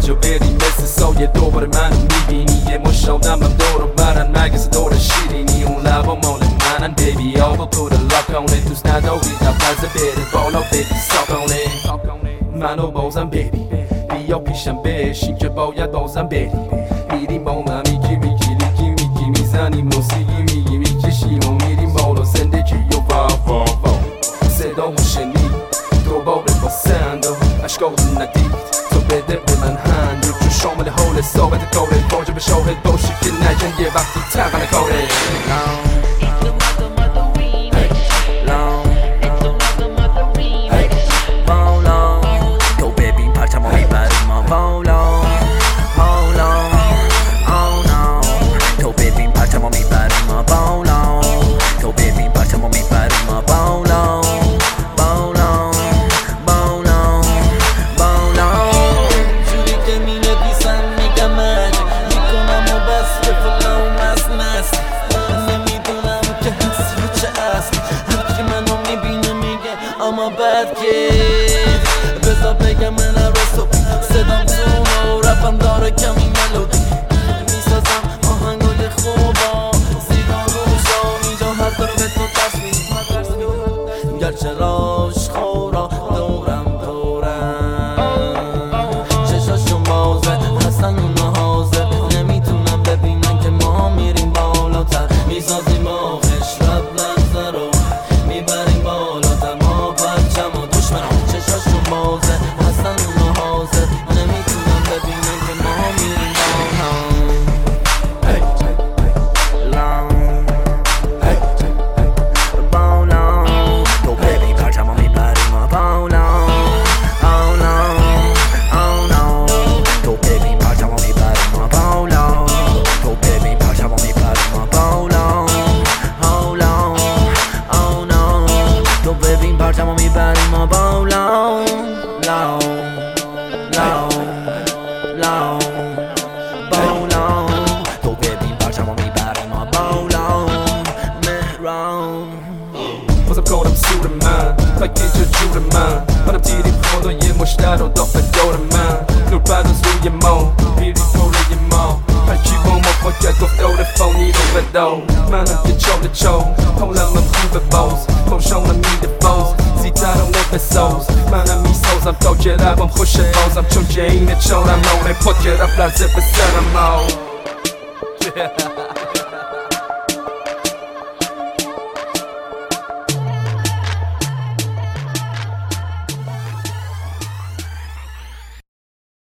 جا بریم مثل سایه دوباره منو میبینی یه مشاودم هم دور برن مگه دور شیرینی اون لبا مال منن بیبی آبا پور لاکانه دوست نداری نفرزه بره بالا بیبی ساکانه منو بازم بیبی بیا پیشم بشین که باید بازم بری میریم با من میگی میزنیم موسیقی میگی میکشیم و میریم بالا زندگی و وا صدا شنید دوباره با سند و اشکال ندید تو بده به من هند جو شامل حال ثابت کاره واجب شاهد باشی که نگن یه وقتی تقن کاره تو ببین پرچمو میبریم ما بالا تو ببین پرچمو میبریم ما بالا تو ببین پرچمو میبریم ما بالا جوری که مینویسم میگم میکنم و بس که فلان مست نمیدونم که هست یا چه است هرکی منو میبینه میگه اما بد که بذار بگم من رسو صدام زون و رپم داره کمی ملودی میسازم آهنگای خوبا زیبا روشا اینجا هر داره به تو تصمیم گرچه راش خورا دورم چشاشون بازه هستن اونا حاضر نمیتونم ببینن که ما میریم بالاتر میسازیم آخش رب لحظه رو میبریم بالاتر ما پرچم و دشمن چشاشون بازه هستن اونا حاضر نمیتونم ببینن که ما میریم بالا تو ببین پرچمو میبریم ما بالا تو ببین پرچمو میبریم ما بالا تو ببین پرچمو میبریم ما بالا تو ببین پرچمو میبریم ما بالا تو ببین پرچمو میبریم ما بالا مهران بازم کارم سور من تا که جور منم تیری خدا یه مشتر و داخل دور من نور بعد از روی ما میری کوره ما هرکی با ما باید گفت دور فانی رو بدو منم که چال حالم هم خوبه باز خوشانم میده باز زیترم نفساز منم میسازم تا که ربم خوشه بازم چون که اینه چارم نامه پا که رب لرزه به سرم